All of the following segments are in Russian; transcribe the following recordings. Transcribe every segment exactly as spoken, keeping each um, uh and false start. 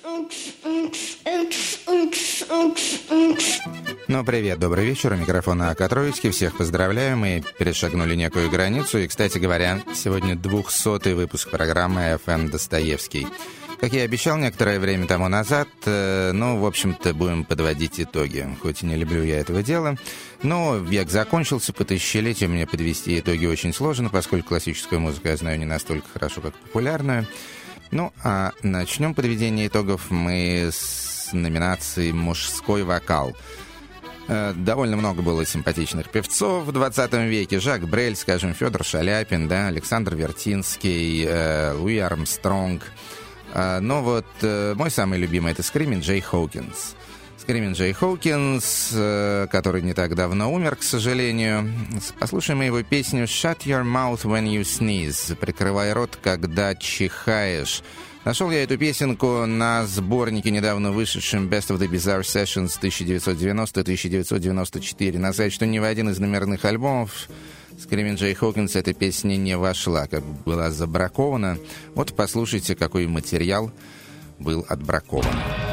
Ну, привет, добрый вечер. У микрофона Ака Троицкий. Всех поздравляю. Мы перешагнули некую границу. И, кстати говоря, сегодня двухсотый выпуск программы эф эм Достоевский. Как я и обещал некоторое время тому назад, э, ну, в общем-то, будем подводить итоги. Хоть и не люблю я этого дела, но век закончился, по тысячелетию мне подвести итоги очень сложно, поскольку классическую музыку я знаю не настолько хорошо, как популярную. Ну, а начнем подведение итогов мы с номинации «Мужской вокал». Э, довольно много было симпатичных певцов в двадцатом веке. Жак Брель, скажем, Федор Шаляпин, да, Александр Вертинский, э, Луи Армстронг. Но вот э, мой самый любимый — это Скримин Джей Хоукинс. Скримин Джей Хоукинс, э, который не так давно умер, к сожалению. Послушаем его песню «Shut your mouth when you sneeze», «Прикрывай рот, когда чихаешь». Нашел я эту песенку на сборнике, недавно вышедшем «Best of the Bizarre Sessions» тысяча девятьсот девяностый — тысяча девятьсот девяносто четыре. Надо сказать, что ни в один из номерных альбомов Скримин Джей Хоукинс эта песня не вошла, как бы была забракована. Вот послушайте, какой материал был отбракован.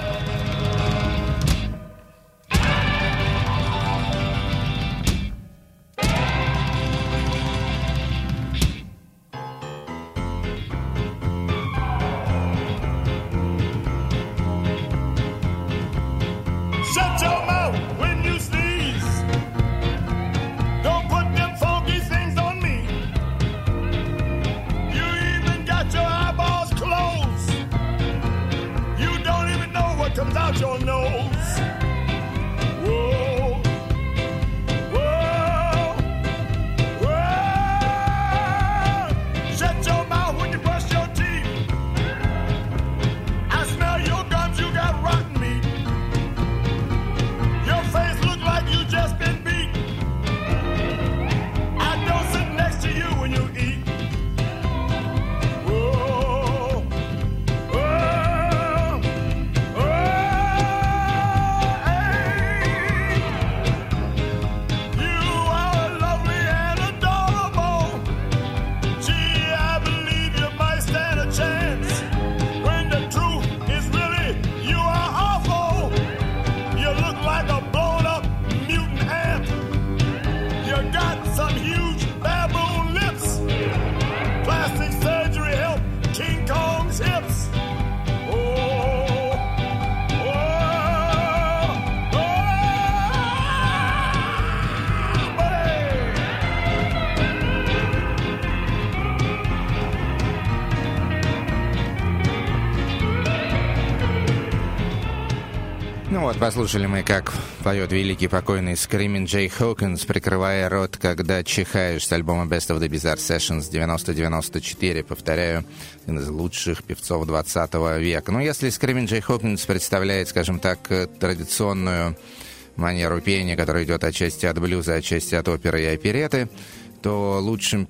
Послушали мы, как поет великий покойный Скримин Джей Хоукинс, «Прикрывая рот, когда чихаешь», с альбома Best of the Bizarre Sessions девяносто девяносто четыре. Повторяю, один из лучших певцов двадцатого века. Но если Скримин Джей Хоукинс представляет, скажем так, традиционную манеру пения, которая идет отчасти от блюза, отчасти от оперы и опереты, то лучшим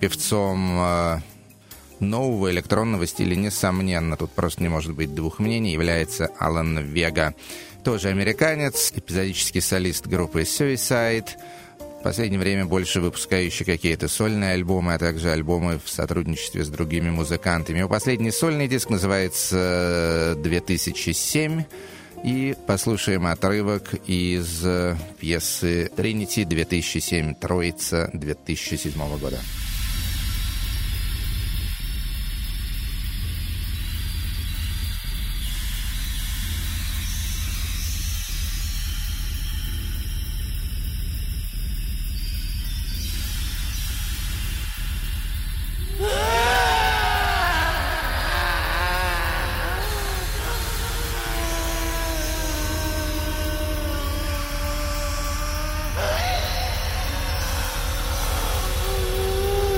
певцом нового электронного стиля, несомненно, тут просто не может быть двух мнений, является Алан Вега. Тоже американец, эпизодический солист группы Suicide. В последнее время больше выпускающий какие-то сольные альбомы, а также альбомы в сотрудничестве с другими музыкантами. Его последний сольный диск называется две тысячи семь. И послушаем отрывок из пьесы «Тринити» две тысячи семь, «Троица» две тысячи седьмого года. Ooh.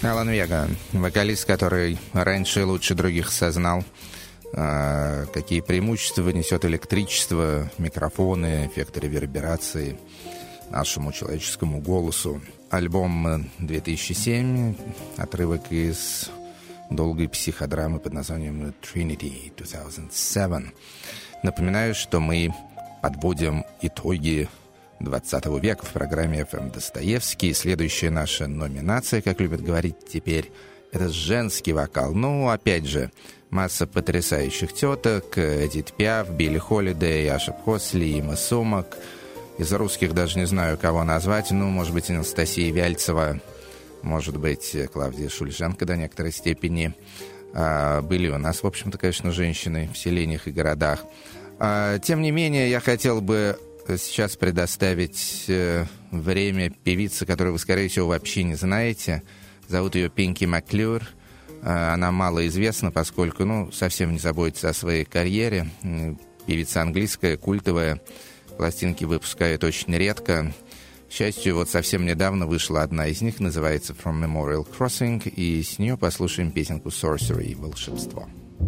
Алан Вега, вокалист, который раньше и лучше других осознал, э, какие преимущества несет электричество, микрофоны, эффекты реверберации нашему человеческому голосу. Альбом две тысячи семь, отрывок из долгой психодрамы под названием Trinity две тысячи семь. Напоминаю, что мы подводим итоги двадцатого века в программе эф эм Достоевский. Следующая наша номинация, как любят говорить теперь, это женский вокал. Ну, опять же, масса потрясающих теток: Эдит Пиаф, Билли Холидей, Аша Бхосли, Има Сумак. Из русских даже не знаю, кого назвать. Ну, может быть, Анастасия Вяльцева, может быть, Клавдия Шульженко до некоторой степени. А, были у нас, в общем-то, конечно, женщины в селениях и городах. А, тем не менее, я хотел бы сейчас предоставить э, время певице, которую вы, скорее всего, вообще не знаете. Зовут ее Пинки Маклюр. Э, она мало известна, поскольку, ну, совсем не заботится о своей карьере. Певица английская, культовая. Пластинки выпускает очень редко. К счастью, вот совсем недавно вышла одна из них, называется From Memorial Crossing, и с нее послушаем песенку Sorcery, волшебство.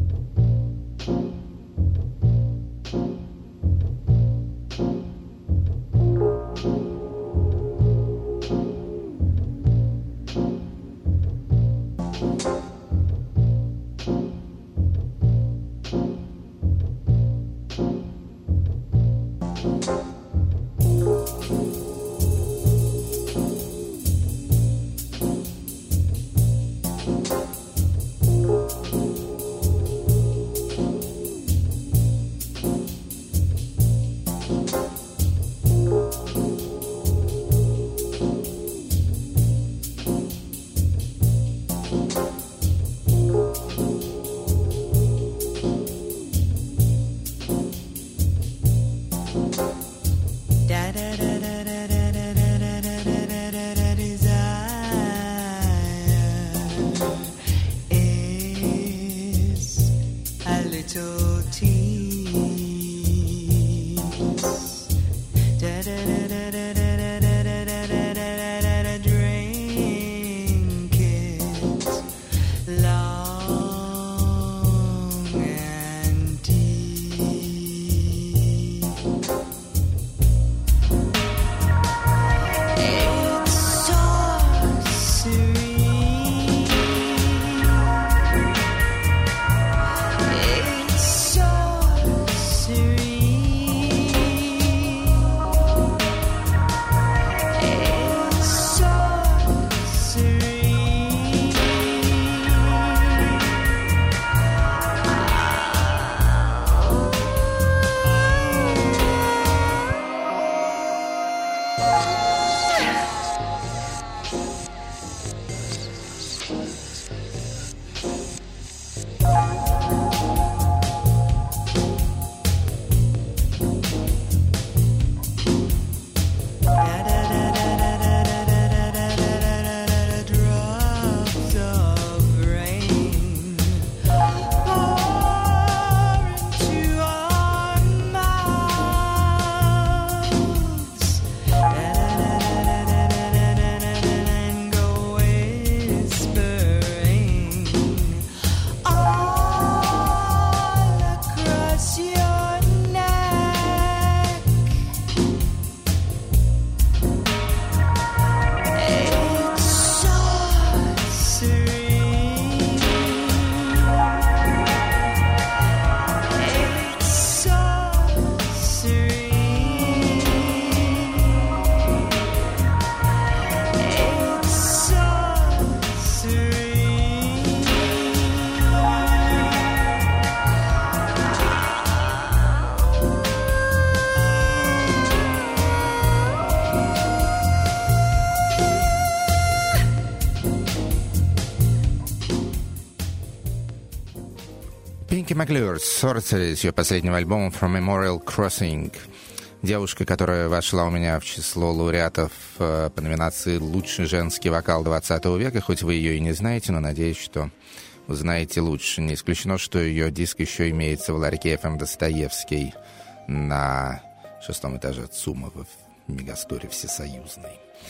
Пинки Маклюр, Sorcery, с ее последнего альбома From Memorial Crossing. Девушка, которая вошла у меня в число лауреатов э, по номинации «Лучший женский вокал двадцатого века», хоть вы ее и не знаете, но надеюсь, что узнаете лучше. Не исключено, что ее диск еще имеется в ларьке эф эм Достоевский на шестом этаже ЦУМа в Мегасторе Всесоюзной.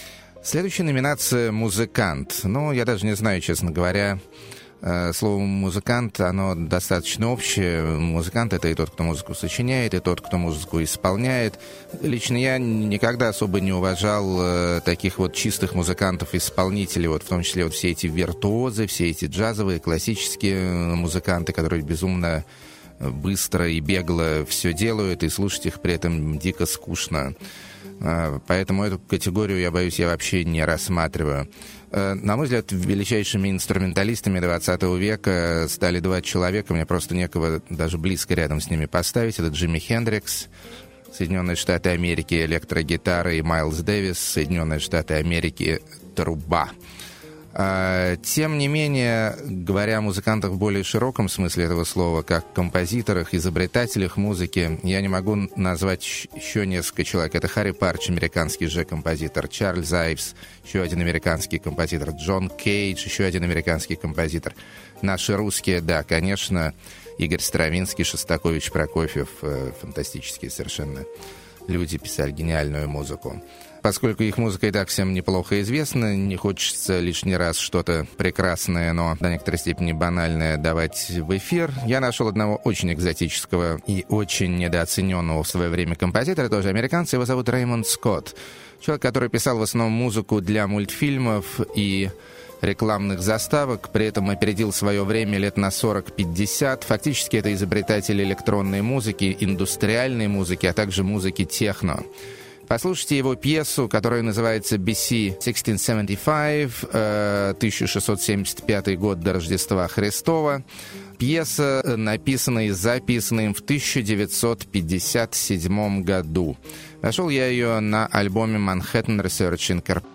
Следующая номинация «Музыкант». Ну, я даже не знаю, честно говоря, слово «музыкант», оно достаточно общее. Музыкант — это и тот, кто музыку сочиняет, и тот, кто музыку исполняет. Лично я никогда особо не уважал таких вот чистых музыкантов-исполнителей, вот в том числе вот все эти виртуозы, все эти джазовые, классические музыканты, которые безумно быстро и бегло все делают, и слушать их при этом дико скучно. Поэтому эту категорию, я боюсь, я вообще не рассматриваю. На мой взгляд, величайшими инструменталистами двадцатого века стали два человека. Мне просто некого даже близко рядом с ними поставить. Это Джимми Хендрикс, Соединенные Штаты Америки, электрогитара, и Майлз Дэвис, Соединенные Штаты Америки, труба. Тем не менее, говоря о музыкантах в более широком смысле этого слова, как композиторах, изобретателях музыки, я не могу назвать еще несколько человек. Это Харри Парч, американский же композитор, Чарльз Айвс, еще один американский композитор, Джон Кейдж, еще один американский композитор. Наши русские, да, конечно, Игорь Стравинский, Шостакович, Прокофьев, фантастические совершенно люди, писали гениальную музыку. Поскольку их музыка и так всем неплохо известна, не хочется лишний раз что-то прекрасное, но до некоторой степени банальное давать в эфир. Я нашел одного очень экзотического и очень недооцененного в свое время композитора, тоже американца, его зовут Рэймонд Скотт. Человек, который писал в основном музыку для мультфильмов и рекламных заставок, при этом опередил свое время лет на сорок-пятьдесят. Фактически это изобретатель электронной музыки, индустриальной музыки, а также музыки техно. Послушайте его пьесу, которая называется би си тысяча шестьсот семьдесят пять, тысяча шестьсот семьдесят пятый год до Рождества Христова. Пьеса написана и записана им в тысяча девятьсот пятьдесят седьмом году. Нашел я ее на альбоме Manhattan Research Incorporated.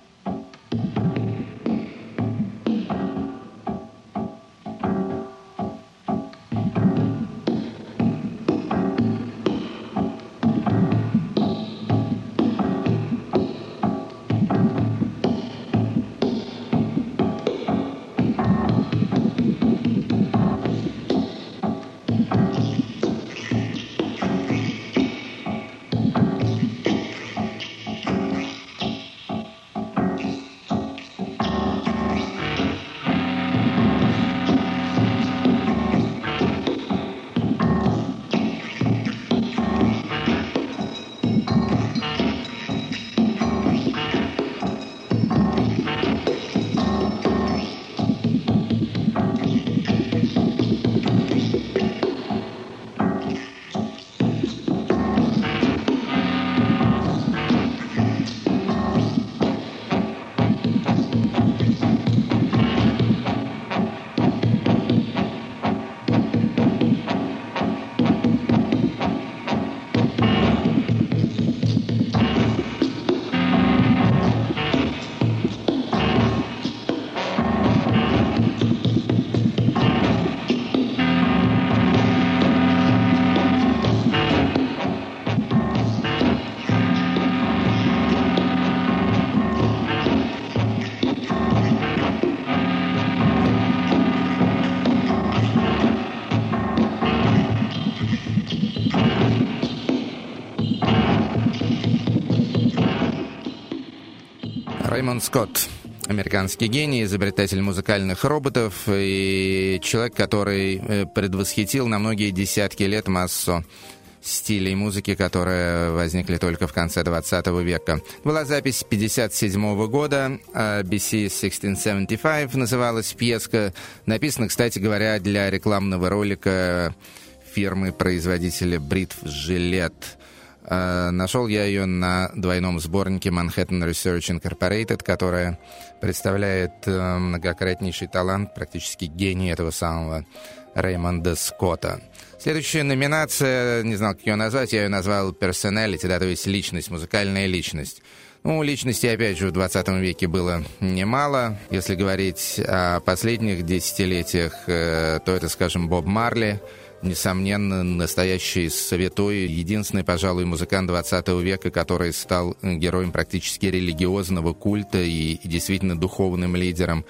Рэймонд Скотт, американский гений, изобретатель музыкальных роботов и человек, который предвосхитил на многие десятки лет массу стилей музыки, которые возникли только в конце двадцатого века. Была запись пятьдесят седьмого года, би си тысяча шестьсот семьдесят пять называлась пьеска, написана, кстати говоря, для рекламного ролика фирмы-производителя бритв «Жилет». Нашел я ее на двойном сборнике Manhattan Research Incorporated, которая представляет многократнейший талант, практически гений этого самого Рэймонда Скотта. Следующая номинация, не знал, как ее назвать, я ее назвал personality, да, то есть личность, музыкальная личность. Ну, личностей, опять же, в двадцатом веке было немало. Если говорить о последних десятилетиях, то это, скажем, Боб Марли, несомненно, настоящий святой, единственный, пожалуй, музыкант двадцатого века, который стал героем практически религиозного культа и, и действительно духовным лидером.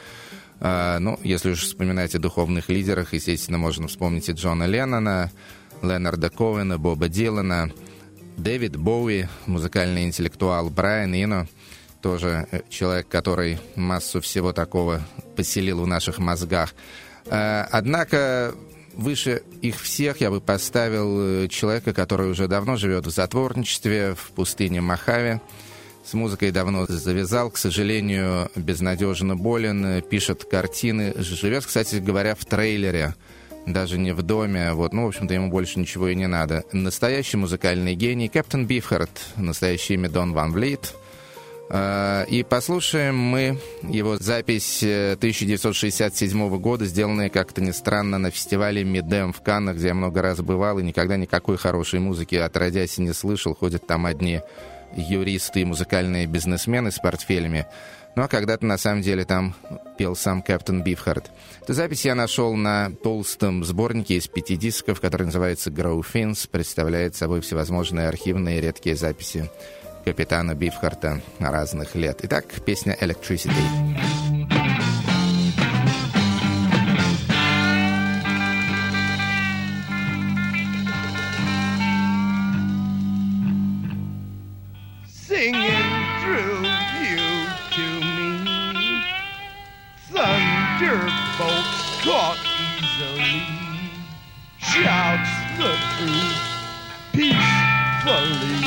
А, ну, если уж вспоминать о духовных лидерах, естественно, можно вспомнить и Джона Леннона, Леонарда Коэна, Боба Дилана, Дэвид Боуи, музыкальный интеллектуал, Брайан Ино. тоже человек, который массу всего такого поселил в наших мозгах. Однако выше их всех я бы поставил человека, который уже давно живет в затворничестве в пустыне Мохаве. С музыкой давно завязал, к сожалению, безнадежно болен, пишет картины. Живет, кстати говоря, в трейлере, даже не в доме. Вот. Ну, в общем-то, ему больше ничего и не надо. Настоящий музыкальный гений Кэптен Бифхард, настоящее имя Дон Ван Влит. И послушаем мы его запись тысяча девятьсот шестьдесят седьмого года, сделанная, как-то ни странно, на фестивале Мидем в Каннах, где я много раз бывал и никогда никакой хорошей музыки отродясь не слышал. Ходят там одни юристы и музыкальные бизнесмены с портфелями. Ну а когда-то на самом деле там пел сам Кэптен Бифхард. Эту запись я нашел на толстом сборнике из пяти дисков, который называется «Grow Fins», представляет собой всевозможные архивные и редкие записи капитана Бифхарта разных лет. Итак, песня «Electricity». Singing through you to me, thunderbolts caught easily, shouts the truth peacefully.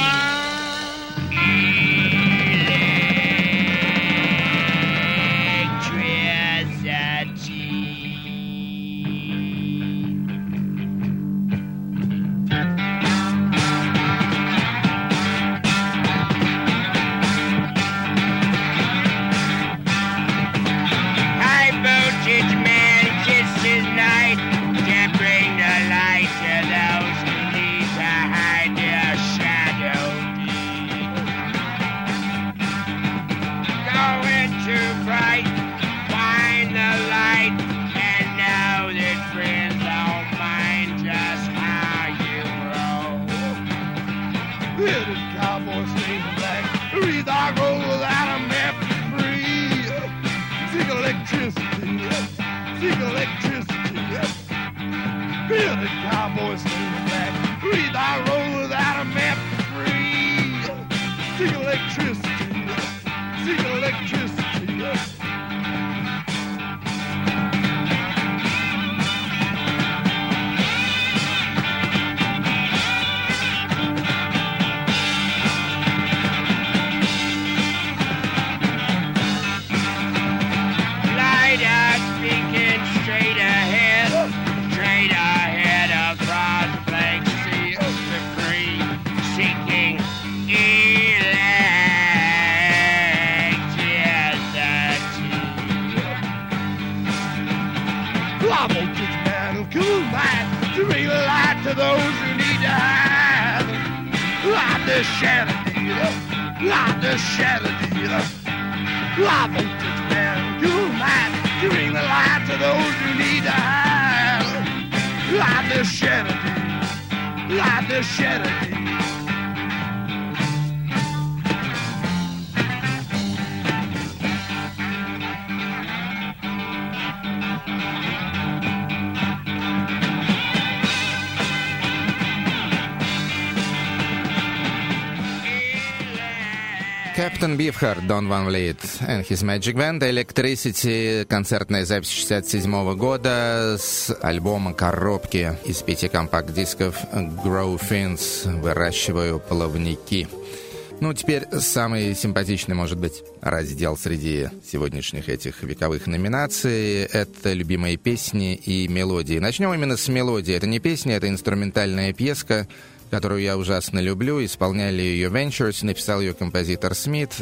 Кэптен Бифхард, Дон Ван Влит and his Magic Band, Electricity, концертная запись шестьдесят седьмого года с альбома коробки из пяти компакт-дисков Grow Fins, выращиваю плавники. Ну, теперь самый симпатичный, может быть, раздел среди сегодняшних этих вековых номинаций — это любимые песни и мелодии. Начнем именно с мелодии. Это не песня, это инструментальная пьеска, которую я ужасно люблю. Исполняли ее Ventures, написал ее композитор Смит.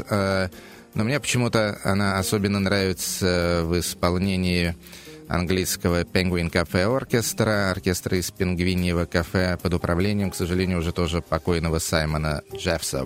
Но мне почему-то она особенно нравится в исполнении английского Penguin Cafe оркестра, оркестра из Пингвиньего кафе под управлением, к сожалению, уже тоже покойного Саймона Джеффса.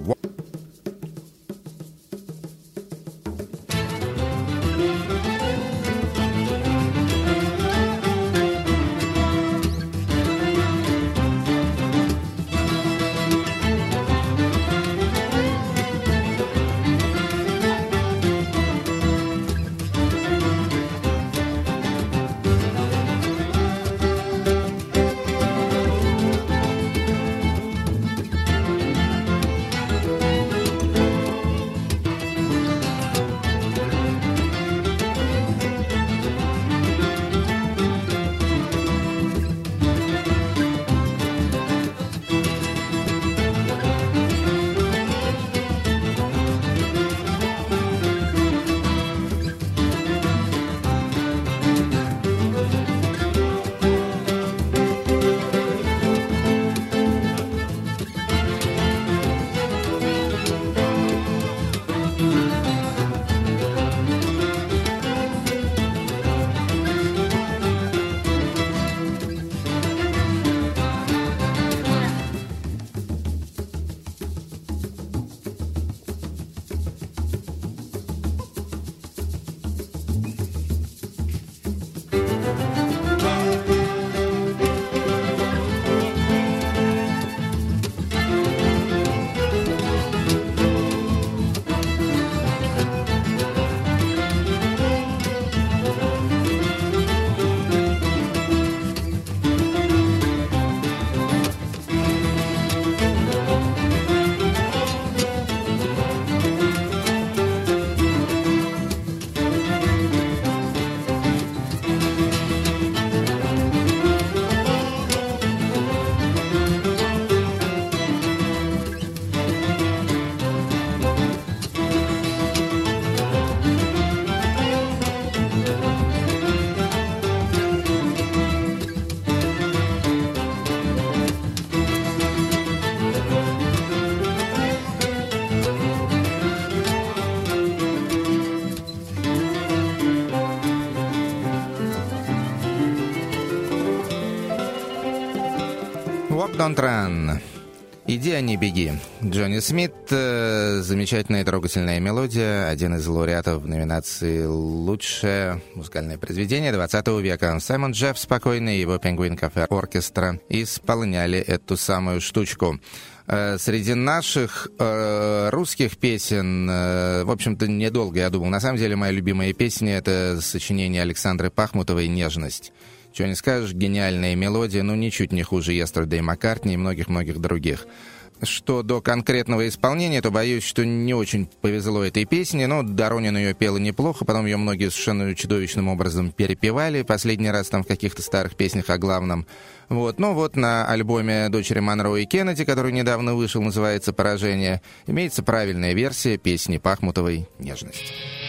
Walk Don't Run. «Иди, а не беги». Джонни Смит, э, замечательная и трогательная мелодия, один из лауреатов в номинации «Лучшее музыкальное произведение двадцатого века». Саймон Джефф спокойно и его Penguin Cafe Оркестра исполняли эту самую штучку. Э, среди наших э, русских песен, э, в общем-то, недолго я думал. На самом деле, моя любимая песня — это сочинение Александры Пахмутовой «Нежность». Чего не скажешь, гениальная мелодия, но ничуть не хуже Yesterday Маккартни и многих-многих других. Что до конкретного исполнения, то боюсь, что не очень повезло этой песне, но Доронин ее пела неплохо, потом ее многие совершенно чудовищным образом перепевали, последний раз там в каких-то старых песнях о главном. Вот. Но вот на альбоме дочери Монро и Кеннеди, который недавно вышел, называется «Поражение», имеется правильная версия песни Пахмутовой «Нежность».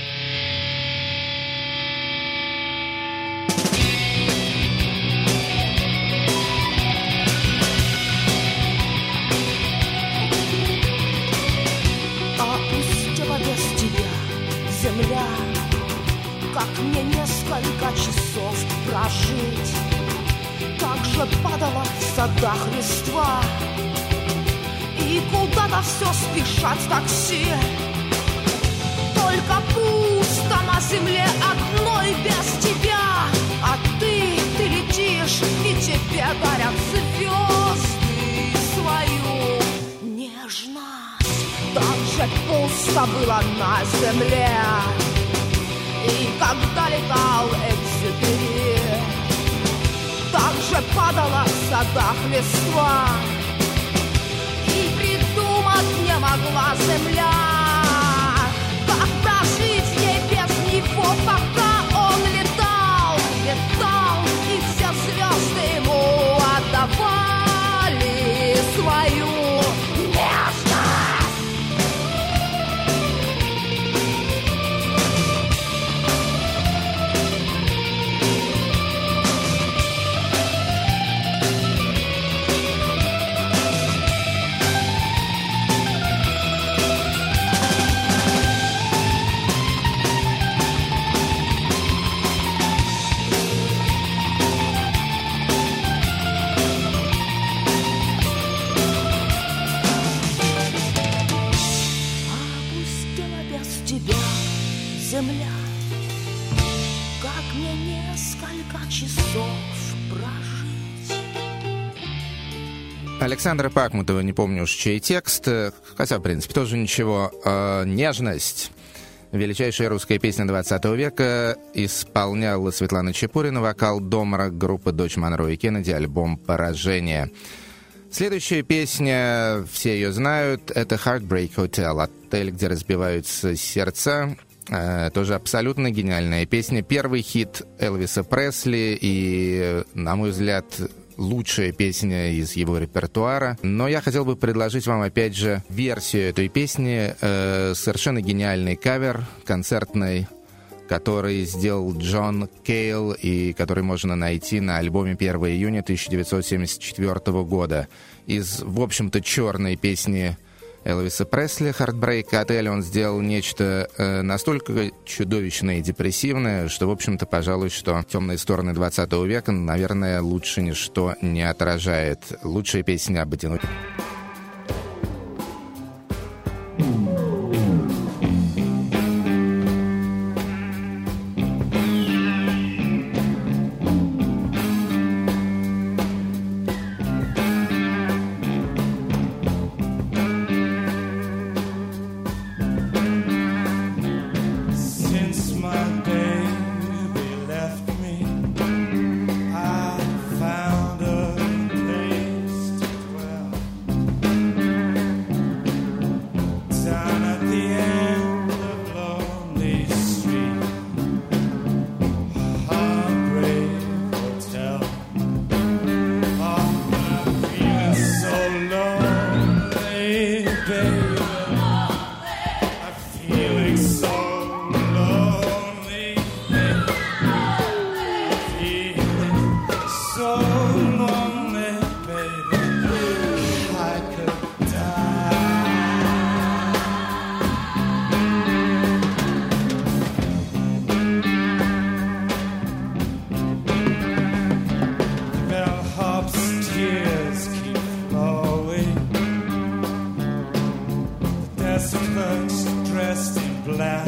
Земля, как мне несколько часов прожить, как же падала в садах листва, и куда-то все спешат такси. Только пусто на земле одной без тебя, а ты, ты летишь, и тебе дарят звезды свою нежность. Так же пусто было на земле, и когда летал Экзюпери, так же падала в садах листва, и придумать не могла земля, как прожить ей без него, пока он летал, летал, и все звезды ему отдавали свою нежность. Земля, как мне несколько часов прожить. Александра Пахмутова, не помню уж чей текст, хотя, в принципе, тоже ничего. «Нежность». Величайшая русская песня двадцатого века, исполняла Светлана Чепурина, вокал Домра, группы «Дочь Монро и Кеннеди», альбом «Поражение». Следующая песня, все ее знают, это «Heartbreak Hotel», отель, где разбиваются сердца. Э, тоже абсолютно гениальная песня. Первый хит Элвиса Пресли и, на мой взгляд, лучшая песня из его репертуара. Но я хотел бы предложить вам, опять же, версию этой песни. Э, совершенно гениальный кавер концертный, который сделал Джон Кейл и который можно найти на альбоме первого июня тысяча девятьсот семьдесят четвёртого года. Из, в общем-то, черной песни Элвиса Пресли «Heartbreak Hotel» он сделал нечто э, настолько чудовищное и депрессивное, что, в общем-то, пожалуй, что темные стороны двадцатого века, наверное, лучше ничто не отражает. Лучшая песня об одиночестве. I found a place to dwell. Westbrook's dressed in black.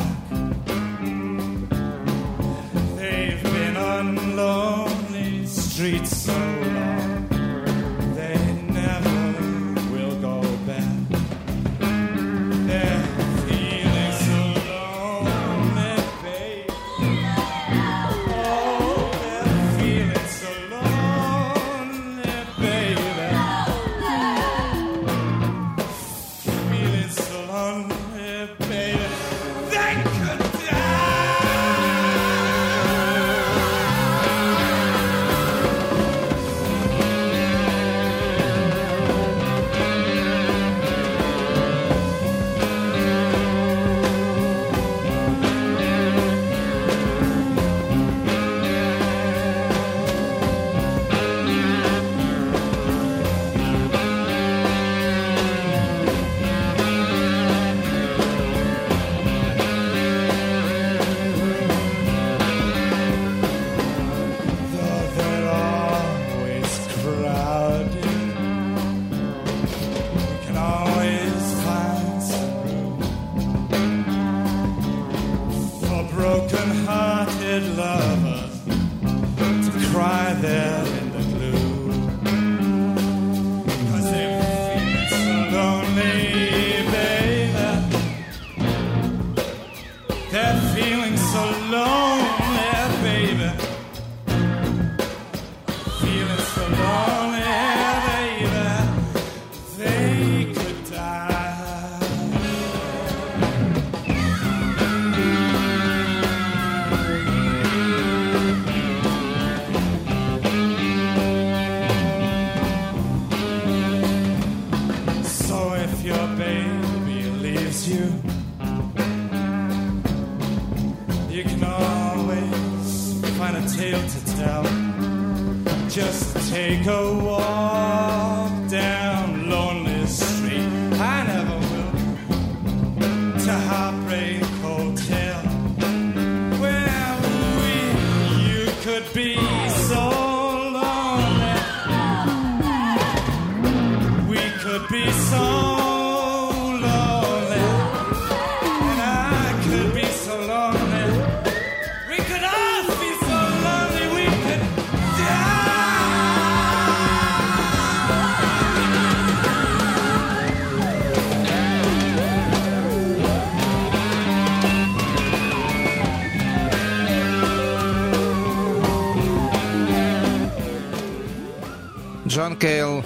They've been on lonely streets so long, they never will go back. They're feeling so lonely, baby. Oh, they're feeling so lonely, baby. Feeling so lonely, baby. They could Джон Кейл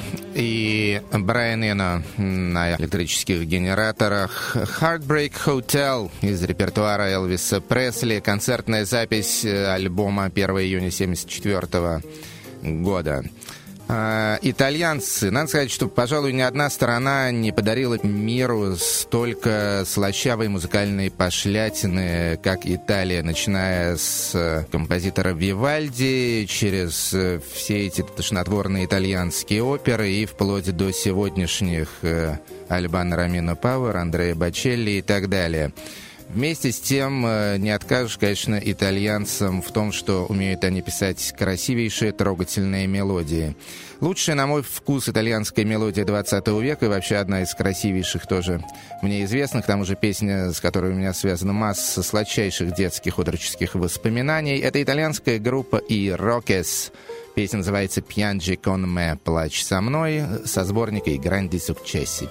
и Брайан Ино на электрических генераторах. Heartbreak Hotel из репертуара Элвиса Пресли. Концертная запись альбома первого июня семьдесят четвёртого года. А, итальянцы, надо сказать, что, пожалуй, ни одна страна не подарила миру столько слащавой музыкальной пошлятины, как Италия, начиная с композитора Вивальди, через все эти тошнотворные итальянские оперы и вплоть до сегодняшних Альбано Ромино Пауэр, Андреа Бочелли и так далее. Вместе с тем, не откажешь, конечно, итальянцам в том, что умеют они писать красивейшие, трогательные мелодии. Лучшая, на мой вкус, итальянская мелодия двадцатого века и вообще одна из красивейших тоже мне известных. К тому же песня, с которой у меня связана масса сладчайших детских отроческих воспоминаний. Это итальянская группа «И Рокес». Песня называется «Piangi con me» «Плачь со мной» со сборника «I grandi successi».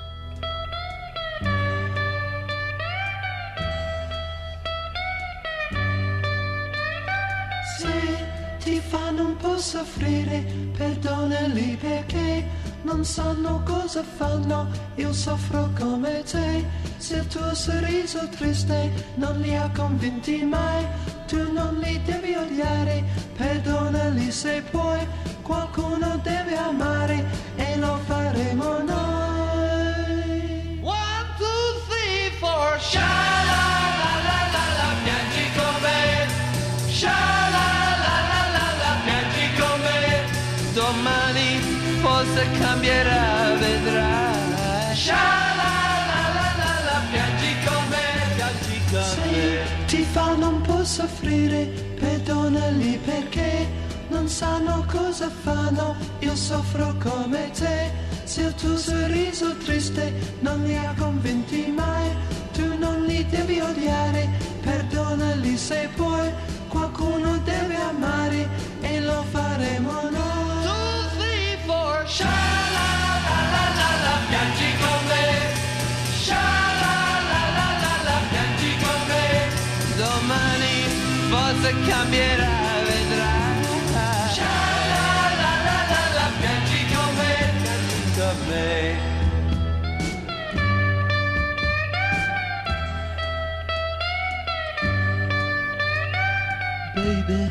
Soffrire, perdonali perché non sanno cosa fanno, io soffro come te. Se il tuo sorriso triste non li ha convinti mai, tu non li devi odiare, perdonali se puoi. Qualcuno deve amare e lo faremo noi. One, two, three, four, sha-la-la-la-la-la, piangi con me, sha-la-la-la-la-la, domani forse cambierà, vedrai. Sha-la-la-la-la, piangi con me, piangi con Se me. ti fanno un po' soffrire, perdonali perché non sanno cosa fanno, io soffro come te. Se il tuo sorriso triste non li ha convinti mai, se poi qualcuno deve amare e lo faremo noi. Two, three, four, sha la la la la la, piangi con me. Sha la la la la la, piangi con me. Domani forse cambierà, vedrai. Sha la la la la la, piangi con me. Piangi con me. Baby,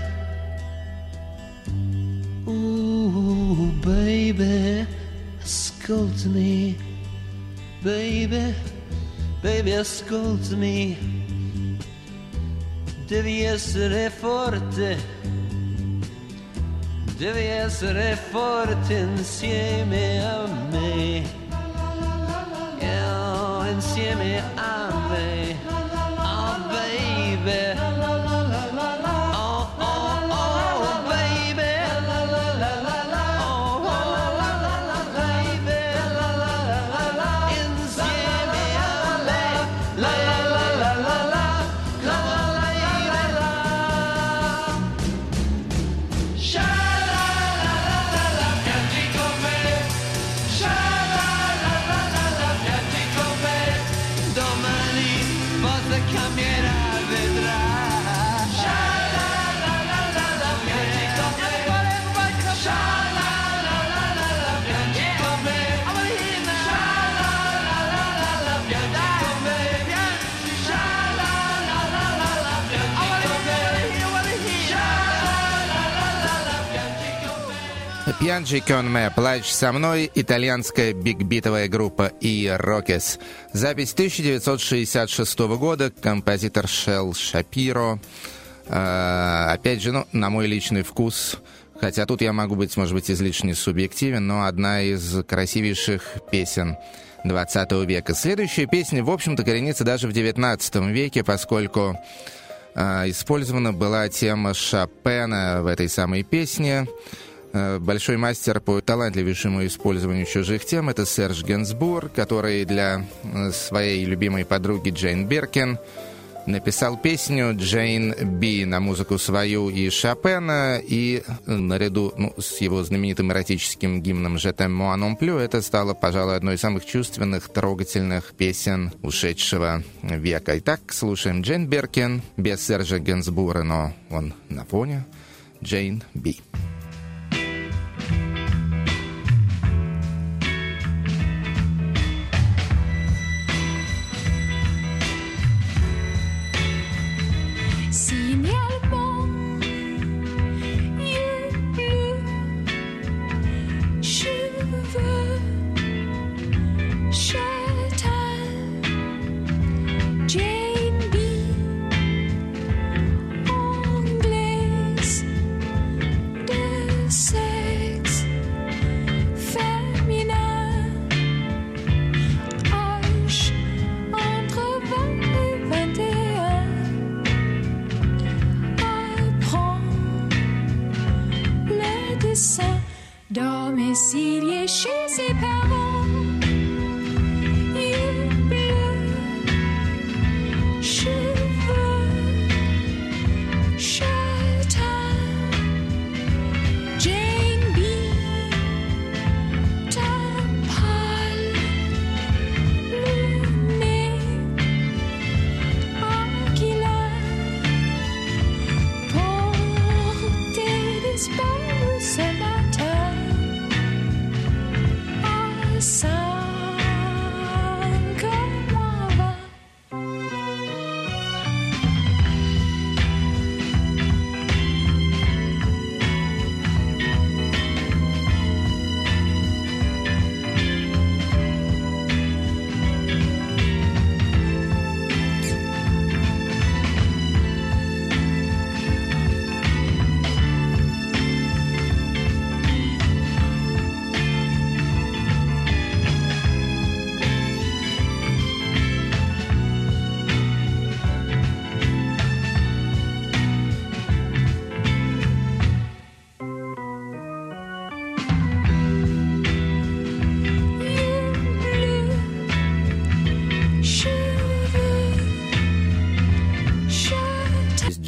ooh, baby, ascoltami, baby, baby, ascoltami, devi essere forte, devi essere forte insieme a me, yeah, insieme a me, oh baby. «Piangi con me», «Плачь со мной», итальянская бигбитовая группа «И Рокес». Запись тысяча девятьсот шестьдесят шестого года, композитор Шел Шапиро. Э, опять же, ну, на мой личный вкус, хотя тут я могу быть, может быть, излишне субъективен, но одна из красивейших песен двадцатого века. Следующая песня, в общем-то, коренится даже в девятнадцатом веке, поскольку э, использована была тема Шопена в этой самой песне. Большой мастер по талантливейшему использованию чужих тем — это Серж Генсбур, который для своей любимой подруги Джейн Биркин написал песню «Джейн Би» на музыку свою и Шопена, и наряду ну, с его знаменитым эротическим гимном «Je t'aime moi non plus» это стало, пожалуй, одной из самых чувственных, трогательных песен ушедшего века. Итак, слушаем Джейн Биркин без Сержа Генсбура, но он на фоне. «Джейн Би». Domicilié chez ses parents, yeux bleus, cheveux châtains, Jane B, teint pâle, le nez aquilin, portée disparue ce matin.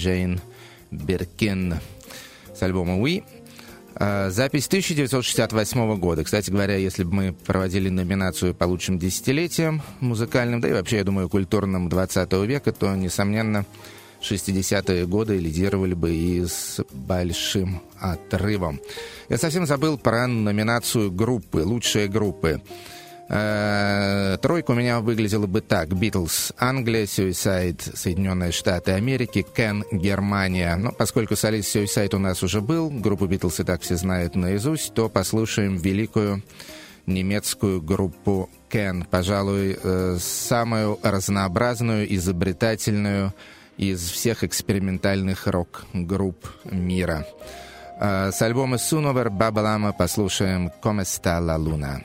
Джейн Биркин с альбома «We». Запись тысяча девятьсот шестьдесят восьмого года. Кстати говоря, если бы мы проводили номинацию по лучшим десятилетиям музыкальным, да и вообще, я думаю, культурным двадцатого века, то, несомненно, шестидесятые годы лидировали бы и с большим отрывом. Я совсем забыл про номинацию группы, лучшие группы. Э, тройка у меня выглядела бы так: Beatles Англия, Suicide Соединенные Штаты Америки, Кен Германия. Но поскольку солист Suicide у нас уже был, группу Beatles и так все знают наизусть, то послушаем великую немецкую группу Кен, пожалуй, э, самую разнообразную, изобретательную из всех экспериментальных рок-групп мира. Э, с альбома Soon Over Babalama послушаем «Come sta la luna».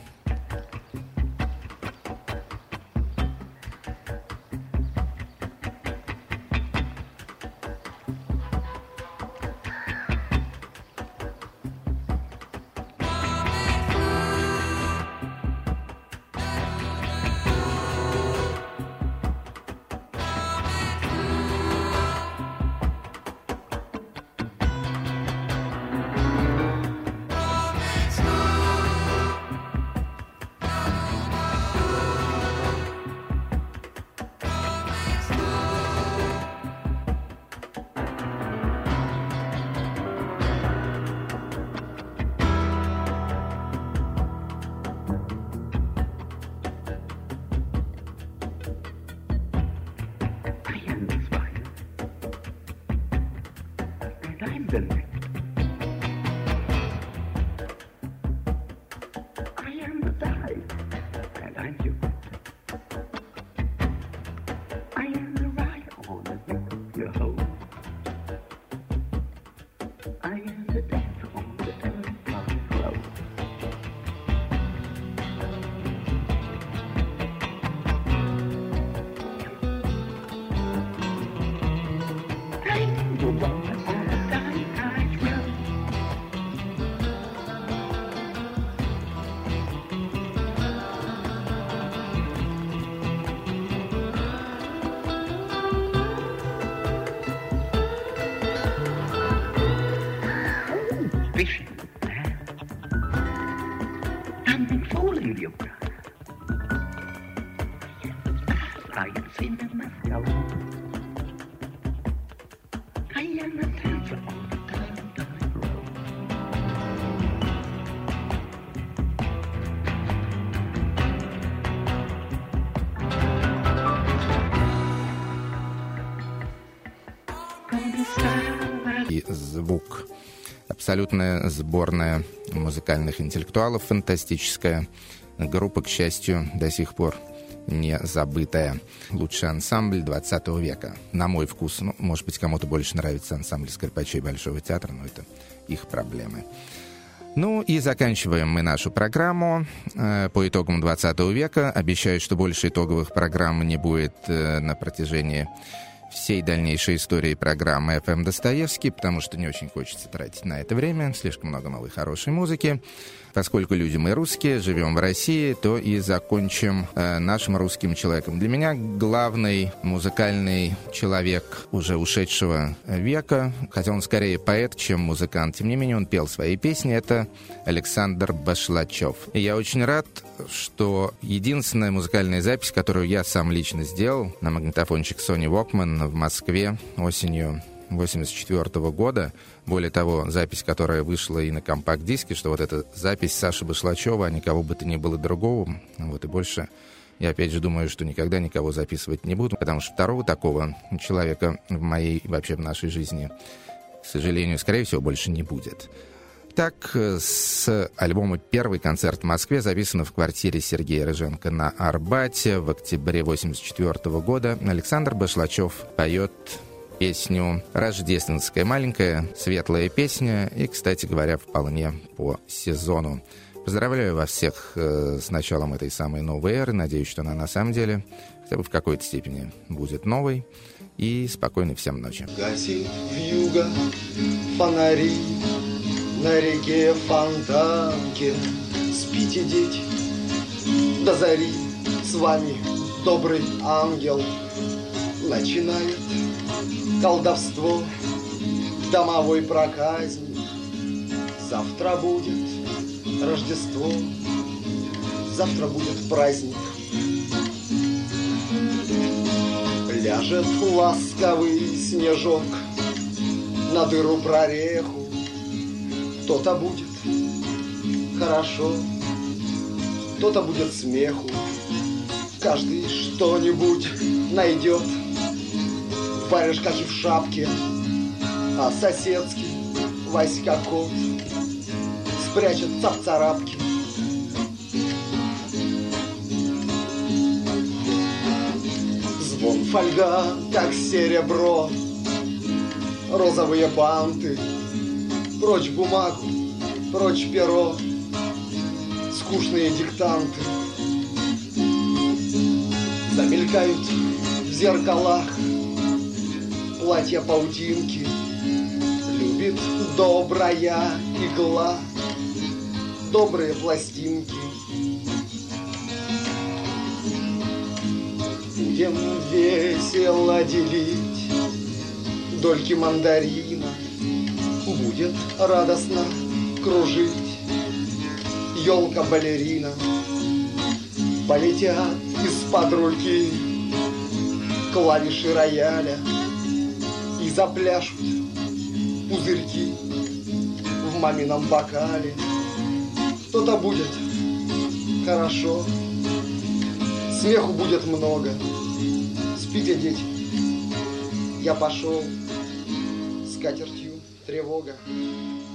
И звук. Абсолютная сборная музыкальных интеллектуалов, фантастическая группа, к счастью, до сих пор не забытая. Лучший ансамбль двадцатого века, на мой вкус. Ну, может быть, кому-то больше нравится ансамбль скрипачей Большого театра, но это их проблемы. Ну и заканчиваем мы нашу программу э, по итогам двадцатого века. Обещаю, что больше итоговых программ не будет э, на протяжении всей дальнейшей истории программы эф эм Достоевский, потому что не очень хочется тратить на это время. Слишком много новой хорошей музыки. Поскольку люди мы русские, живем в России, то и закончим э, нашим русским человеком. Для меня главный музыкальный человек уже ушедшего века, хотя он скорее поэт, чем музыкант. Тем не менее, он пел свои песни. Это Александр Башлачев. И я очень рад, что единственная музыкальная запись, которую я сам лично сделал на магнитофончик Sony Walkman в Москве осенью восемьдесят четвёртого года, более того, запись, которая вышла и на компакт-диске, что вот эта запись Саши Башлачева, а никого бы то ни было другого, вот и больше я опять же думаю, что никогда никого записывать не буду, потому что второго такого человека в моей, вообще в нашей жизни, к сожалению, скорее всего, больше не будет. Так, с альбома «Первый концерт в Москве», записано в квартире Сергея Рыженко на Арбате в октябре восемьдесят четвёртого года, Александр Башлачев поет песню «Рождественская», маленькая, светлая песня и, кстати говоря, вполне по сезону. Поздравляю вас всех э, с началом этой самой новой эры. Надеюсь, что она на самом деле хотя бы в какой-то степени будет новой. И спокойной всем ночи. Гасит вьюга фонари на реке Фонтанке. Спите, дети, до зари с вами добрый ангел начинает колдовство, домовой проказник. Завтра будет Рождество, завтра будет праздник. Ляжет ласковый снежок на дыру прореху. То-то будет хорошо, то-то будет смеху. Каждый что-нибудь найдет в варежках и в шапке, а соседский Васька кот спрячет цап-царапки. Звон фольга, как серебро, розовые банты, прочь бумагу, прочь перо, скучные диктанты. Замелькают в зеркалах платья-паутинки. Любит добрая игла добрые пластинки. Будем весело делить дольки мандарина. Будет радостно кружить елка-балерина. Полетят из-под руки клавиши рояля и запляшут пузырьки в мамином бокале. То-то будет хорошо, смеху будет много. Спите, дети, я пошел, с катертью тревога.